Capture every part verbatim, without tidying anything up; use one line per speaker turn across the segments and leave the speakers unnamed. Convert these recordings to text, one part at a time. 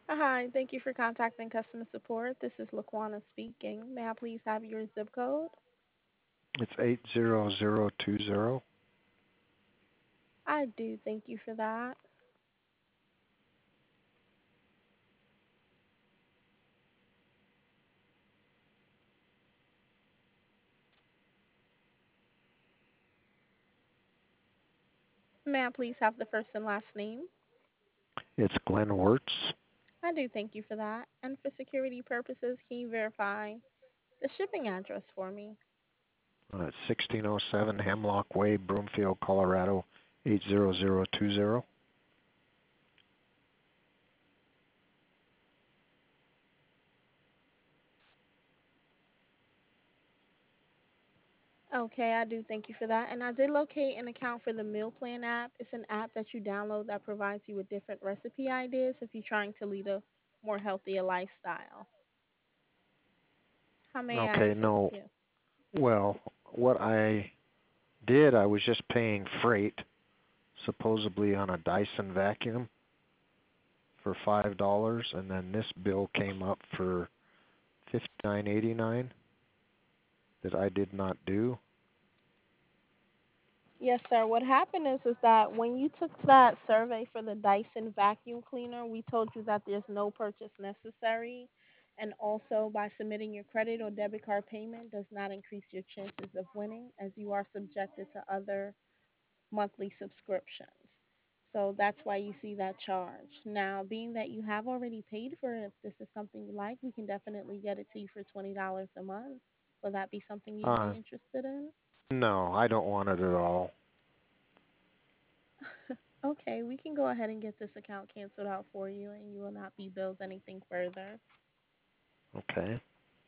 Hi, thank you for contacting customer support. This is Laquana speaking. May I please have your zip code?
It's eight zero zero two zero.
I do thank you for that. May I please have the first and last name?
It's Glenn Wirtz.
I do thank you for that. And for security purposes, can you verify the shipping address for me?
Uh, it's sixteen oh seven Hemlock Way, Broomfield, Colorado, eight zero zero two zero.
Okay, I do thank you for that. And I did locate an account for the Meal Plan app. It's an app that you download that provides you with different recipe ideas if you're trying to lead a more healthier lifestyle. How may I
Okay,
assist
no.
you?
Well, what I did, I was just paying freight, supposedly on a Dyson vacuum for five dollars, and then this bill came up for fifty nine eighty nine that I did not do.
Yes, sir. What happened is is that when you took that survey for the Dyson vacuum cleaner, we told you that there's no purchase necessary, and also by submitting your credit or debit card payment does not increase your chances of winning, as you are subjected to other monthly subscriptions. So that's why you see that charge. Now, being that you have already paid for it, if this is something you like, we can definitely get it to you for twenty dollars a month. Will that be something you'd be
Uh,
interested in?
no, I don't want it at all.
Okay, we can go ahead and get this account canceled out for you, and you will not be billed anything further.
Okay.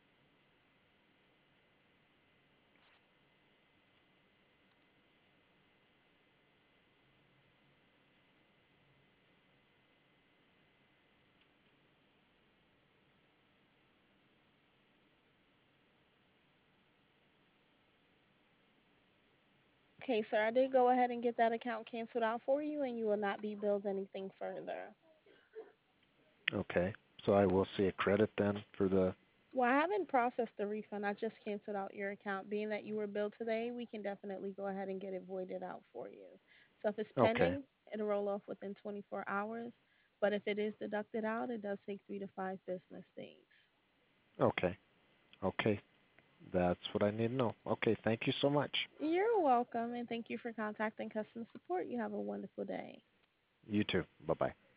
Okay, sir, I did go ahead and get that account canceled out for you, and you will not be billed anything further.
Okay. So I will see a credit then for the.
Well, I haven't processed the refund. I just canceled out your account. Being that you were billed today, we can definitely go ahead and get it voided out for you. So if it's
Okay.
pending, it'll roll off within twenty-four hours. But if it is deducted out, it does take three to five business days.
Okay. Okay. That's what I need to know. Okay. Thank you so much.
You're welcome, and thank you for contacting customer support. You have a wonderful day.
You too. Bye bye.